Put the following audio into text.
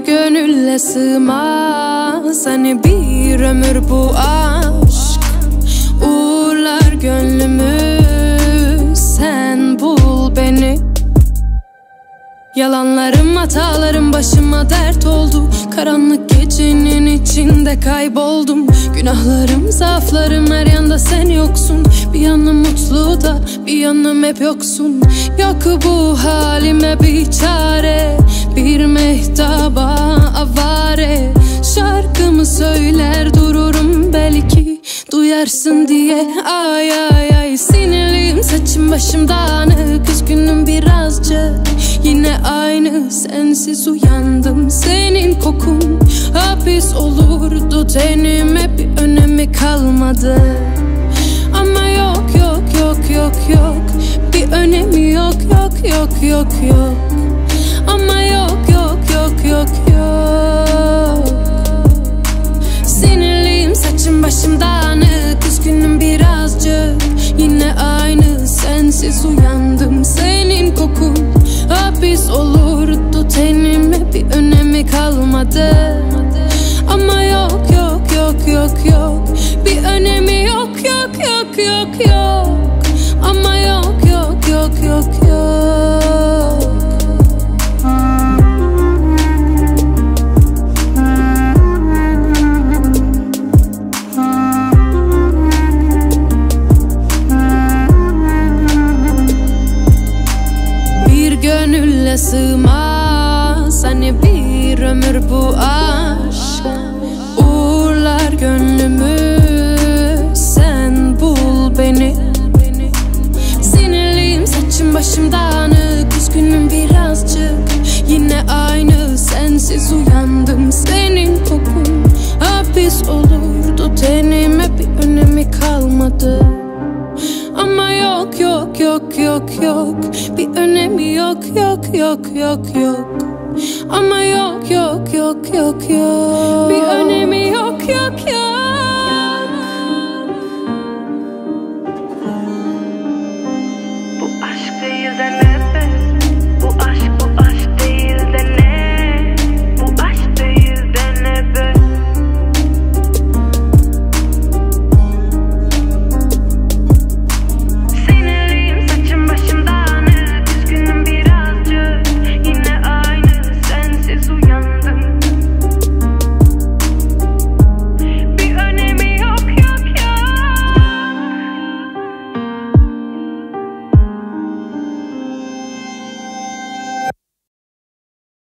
gönülle sığmaz hani bir ömür bu aşk. Uğurlar gönlümü, sen bul beni. Yalanlarım, hatalarım başıma dert oldu. Karanlık gecenin içinde kayboldum. Günahlarım, zaaflarım, her yanda sen yoksun. Bir yanım mutlu da bir yanım hep yoksun. Yok bu halime bir çare, bir mehtaba avare. Şarkımı söyler dururum, belki duyarsın diye. Ay ay ay, sinirliyim, saçım başım dağınık, üzgünüm birazcık. Yine aynı, sensiz uyandım. Senin kokun hapis olurdu tenime, bir önemi kalmadı. Ama yok yok yok yok yok, bir önemi yok yok yok yok yok. Ama yok yok yok yok yok. Sinirliyim, saçım başım dağınık, üzgünüm birazcık. Yine aynı, sensiz uyandım. Senin kokun hapis olurdu tenime, bir önemi kalmadı. Ama yok yok yok yok yok, bir önemi yok yok yok yok yok. Ama yok yok yok yok yok. Gönülle sığmaz hani bir ömür bu aşk. Uğurlar gönlümü, sen bul beni. Sinirliyim, saçım başım dağınık, üzgünüm birazcık. Yine aynı, sensiz uyandım. Senin kokun hapis olurdu tenime, bir önemi kalmadı. Ama yok yok yok yok yok, bir önemi yok yok yok yok yok. Ama yok yok yok yok yok, bir önemi yok yok yok.